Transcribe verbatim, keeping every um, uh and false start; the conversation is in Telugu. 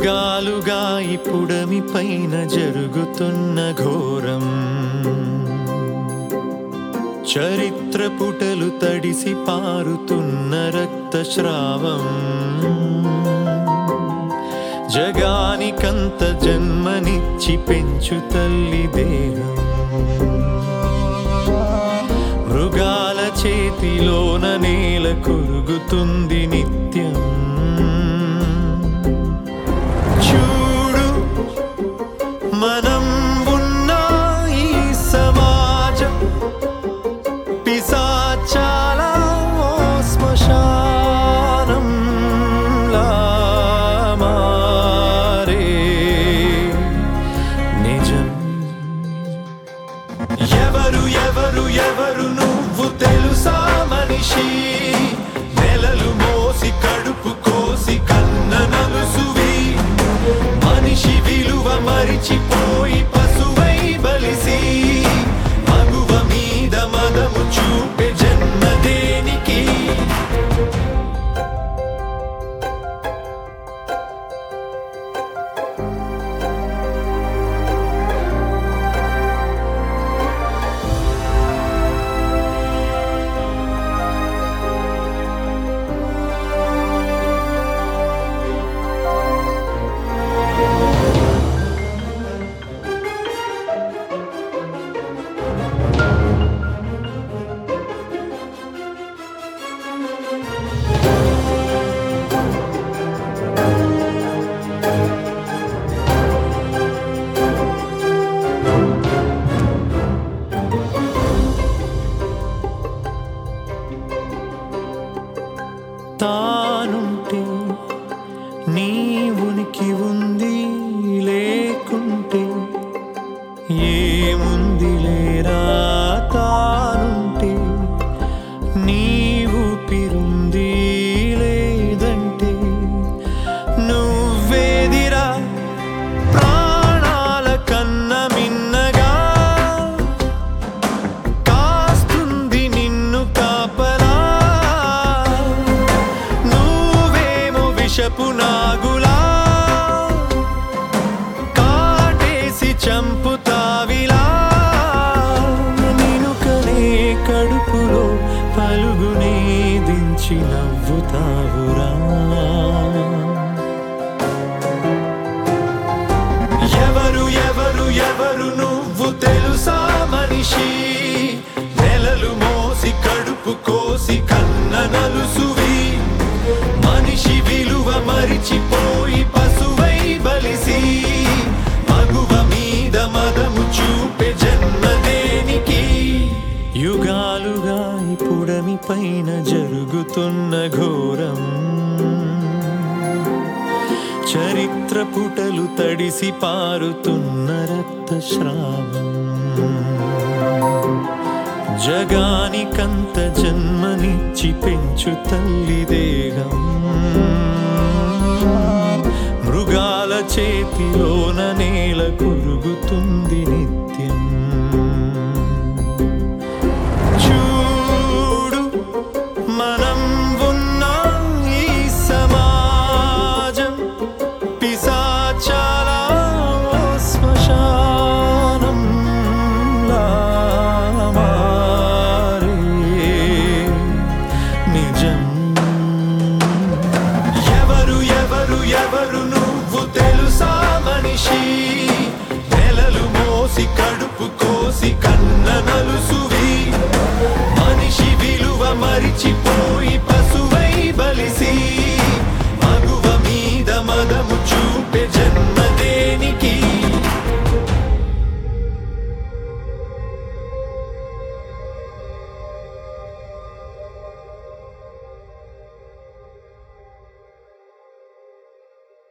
యుగాలుగా ఇప్పుడమి పైన జరుగుతున్న ఘోరం, చరిత్ర పుటలు తడిసి పారుతున్న రక్తస్రావం, జగానికంత జన్మనిచ్చి పెంచు తల్లి దేహం, మృగాల చేతిలోన నేల కొరుగుతుంది నిత్యం. చూడు మనం ఉన్న ఈ సమాజం పిశాచాల ఓ శ్మశానంలా మారే నిజం. ఎవరు ఎవరు ఎవరు నువ్వు తెలుసా మనిషి, నెలలు మోసి కడుపు కోసి కన్న నలుసువి, మనిషి విలువ మరిచిపోయి పశువై బలిసి, మగువ మీద మదము చూపే జన్మ దేనికి? తానుంటే నీ ఉనికి ఉంది, లేకుంటే ఏముంది లేరా. తానుంటే నీ ఊపిరుంది, లేదంటే నువ్వేదిరా. ప్రాణాల కన్న మిన్నగా కాస్తుంది నిన్ను కాపలా, విషపు నాగులా కాటేసి చంపుతావిలా. నిన్ను కనే కడుపులో పలుగునే దించి నవ్వుతావురా. ఎవరు ఎవరు ఎవరు నువ్వు తెలుసా మనిషి, నెలలు మోసి కడుపు కోసి కన్న నలుసువి, మనిషి విలువ మరిచిపోయి పశువై బలిసి, మగువ మీద మదము చూపే జన్మ దేనికి? యుగాలుగా ఇప్పుడమి పైన జరుగుతున్న ఘోరం, చరిత్ర పుటలు తడిసి పారుతున్న రక్తస్రావం, జగానికంత జన్మనిచ్చి పెంచు తల్లి దేహం, మృగాల చేతిలోన నేల కొరుగుతుంది నిత్యం. చూడు మనం ఉన్న ఈ సమాజం పిశాచాల ఓ శ్మశానంలా మారే నిజం. ఎవరు ఎవరు ఎవరు నువ్వు తెలుసా మనిషి,